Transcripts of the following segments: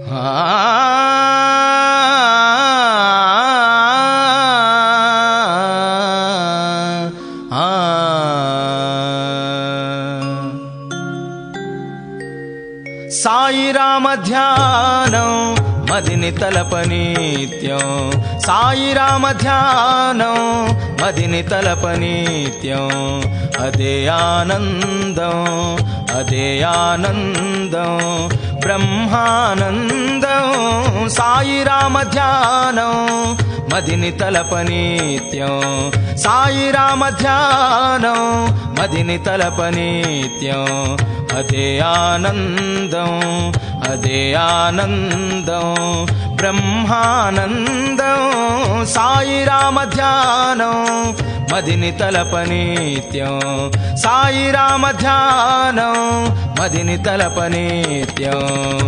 సాయి రామ ధ్యానం మదిని తలప నిత్యం, సాయి రామ ధ్యానం మదిని తలప నిత్యం. అదే ఆనందం, అదే ఆనందం, బ్రహ్మానందం. సాయి రామ ధ్యానం మదిని తలప నిత్యం, సాయి రామ ధ్యానం మదిని తలప నిత్యం. అదే ఆనందం, అదే ఆనందం, బ్రహ్మానందం. సాయి రామ ధ్యానం మదిని తలప నిత్యం, సాయి రామ ధ్యానం మదిని తలప నిత్యం.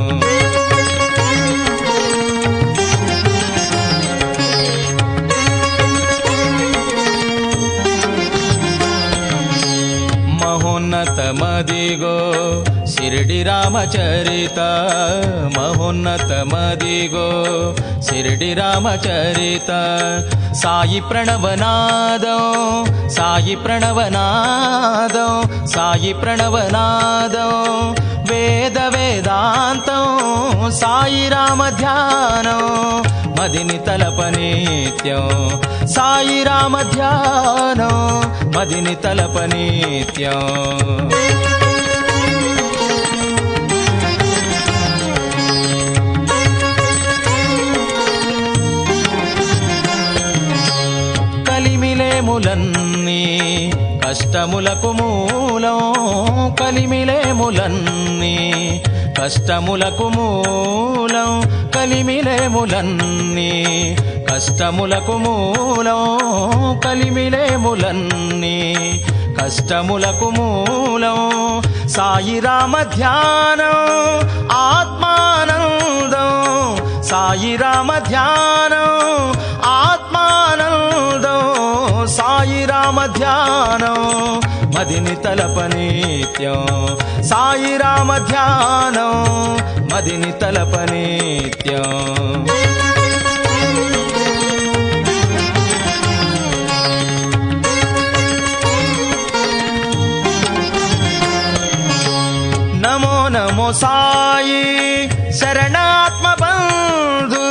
మహోన్నత మదిగో షిరిడి రామచరిత, మహోన్నత మదిగో షిరిడి రామచరిత. సాయి ప్రణవనాదం, సాయి ప్రణవనాదం, సాయి ప్రణవనాదం. వేద వేదాంతం సాయి రామ ధ్యానం మదిని తలప నిత్యం, సాయి రామ ధ్యానం మదిని తలప నిత్యం. కలిమిలేములన్నీ కష్టములకు మూలం, కలిమిలేములన్నీ కష్టములకు మూలం, కలిమిలేములన్నీ కష్టములకు మూలం, కలిమిలేములన్నీ కష్టములకు మూలం. సాయి రామ ధ్యానం ఆత్మానందం, సాయి రామ ధ్యానం ఆత్మానందం. సాయి రామ ధ్యానం మదిని తలప నిత్యం, సాయి రామ ధ్యానం మదిని తలప నిత్యం. నమో నమో సాయి శరణాత్మ బంధు,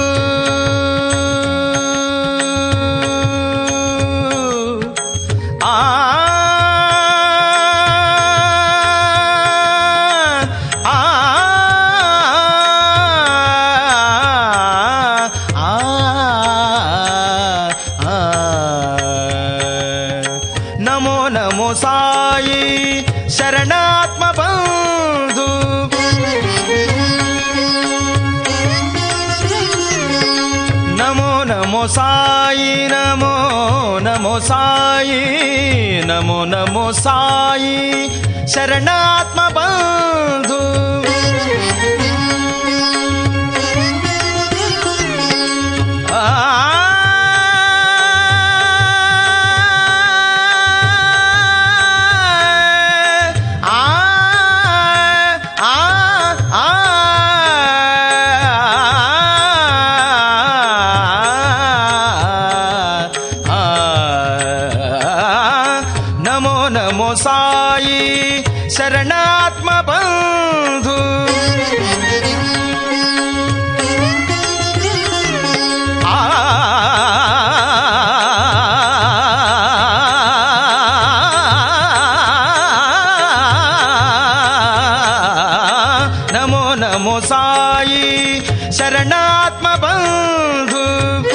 నమో నమో సాయి శరణాత్మ బంధు. నమో నమో సాయి, నమో నమో సాయి, నమో నమో సాయి శరణాత్మ బంధు. నమో నమో సాయి శరణాత్మ బంధు. నమో నమో సాయి శరణాత్మ బంధు.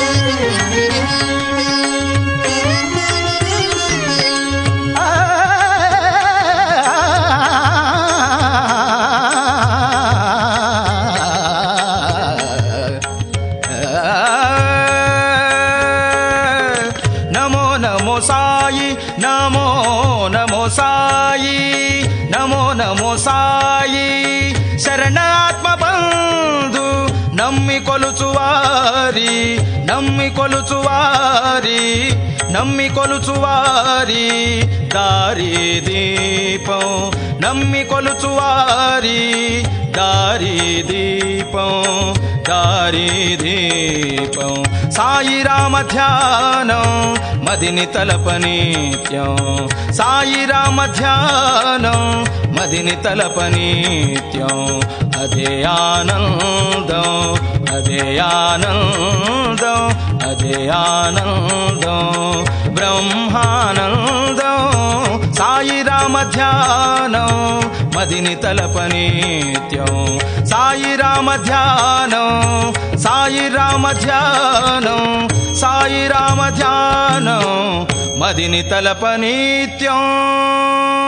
నమో నమో సాయి, నమో నమో సాయి, నమో నమో సాయి శరణాత్మ బంధు. నమ్మి కొలుచువారి, నమ్మి కొలుచువారి, నమ్మి కొలుచువారి దారి దీపం, నమ్మి కొలుచువారి దారి దీపం. దారి దీపం సాయి రామ ధ్యానం మదిని తలప నిత్యం సాయి రామ ధ్యానం మదిని తలప నిత్యం అదే ఆనందం అదే ఆనందం అదే ఆనందం బ్రహ్మానందం సాయి రామ ధ్యానం మదిని తలప నిత్యం సాయి రామ ధ్యానం సాయి రామ ధ్యానం సాయి రామ ధ్యానం మదిని తలప నిత్యం